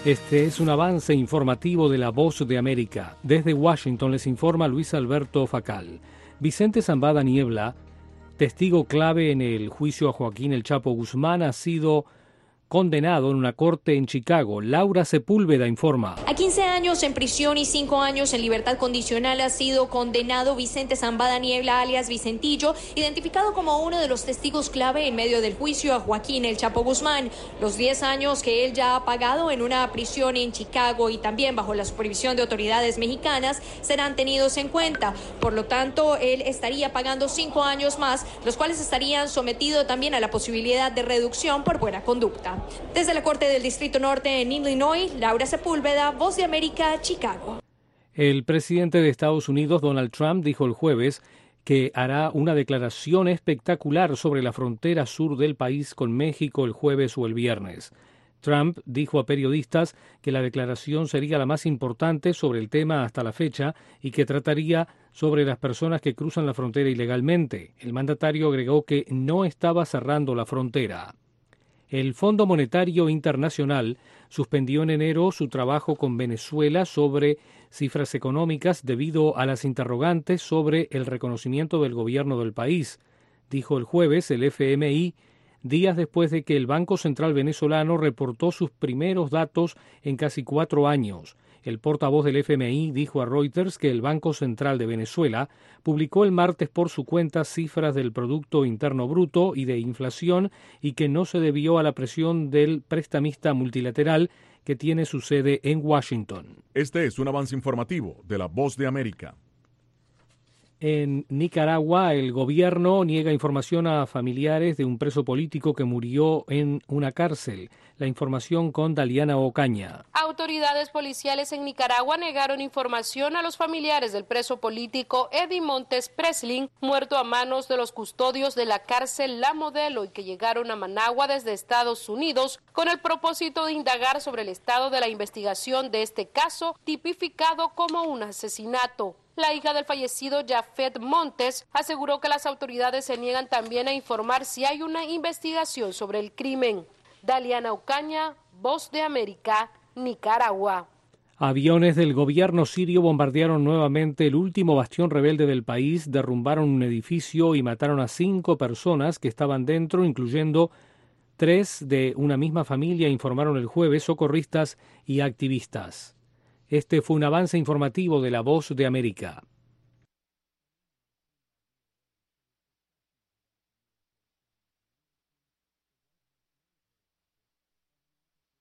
Este es un avance informativo de La Voz de América. Desde Washington les informa Luis Alberto Facal. Vicente Zambada Niebla, testigo clave en el juicio a Joaquín El Chapo Guzmán, ha sido condenado en una corte en Chicago. Laura Sepúlveda informa. A 15 años en prisión y 5 años en libertad condicional ha sido condenado Vicente Zambada Niebla, alias Vicentillo, identificado como uno de los testigos clave en medio del juicio a Joaquín El Chapo Guzmán. Los 10 años que él ya ha pagado en una prisión en Chicago y también bajo la supervisión de autoridades mexicanas serán tenidos en cuenta. Por lo tanto, él estaría pagando 5 años más, los cuales estarían sometidos también a la posibilidad de reducción por buena conducta. Desde la Corte del Distrito Norte en Illinois, Laura Sepúlveda, Voz de América, Chicago. El presidente de Estados Unidos, Donald Trump, dijo el jueves que hará una declaración espectacular sobre la frontera sur del país con México el jueves o el viernes. Trump dijo a periodistas que la declaración sería la más importante sobre el tema hasta la fecha y que trataría sobre las personas que cruzan la frontera ilegalmente. El mandatario agregó que no estaba cerrando la frontera. El Fondo Monetario Internacional suspendió en enero su trabajo con Venezuela sobre cifras económicas debido a las interrogantes sobre el reconocimiento del gobierno del país, dijo el jueves el FMI, días después de que el Banco Central venezolano reportó sus primeros datos en casi 4 años. El portavoz del FMI dijo a Reuters que el Banco Central de Venezuela publicó el martes por su cuenta cifras del Producto Interno Bruto y de inflación y que no se debió a la presión del prestamista multilateral que tiene su sede en Washington. Este es un avance informativo de La Voz de América. En Nicaragua, el gobierno niega información a familiares de un preso político que murió en una cárcel. La información con Daliana Ocaña. Autoridades policiales en Nicaragua negaron información a los familiares del preso político Eddie Montes Presling, muerto a manos de los custodios de la cárcel La Modelo y que llegaron a Managua desde Estados Unidos con el propósito de indagar sobre el estado de la investigación de este caso tipificado como un asesinato. La hija del fallecido Jafet Montes aseguró que las autoridades se niegan también a informar si hay una investigación sobre el crimen. Daliana Ocaña, Voz de América, Nicaragua. Aviones del gobierno sirio bombardearon nuevamente el último bastión rebelde del país, derrumbaron un edificio y mataron a 5 personas que estaban dentro, incluyendo 3 de una misma familia, informaron el jueves socorristas y activistas. Este fue un avance informativo de La Voz de América.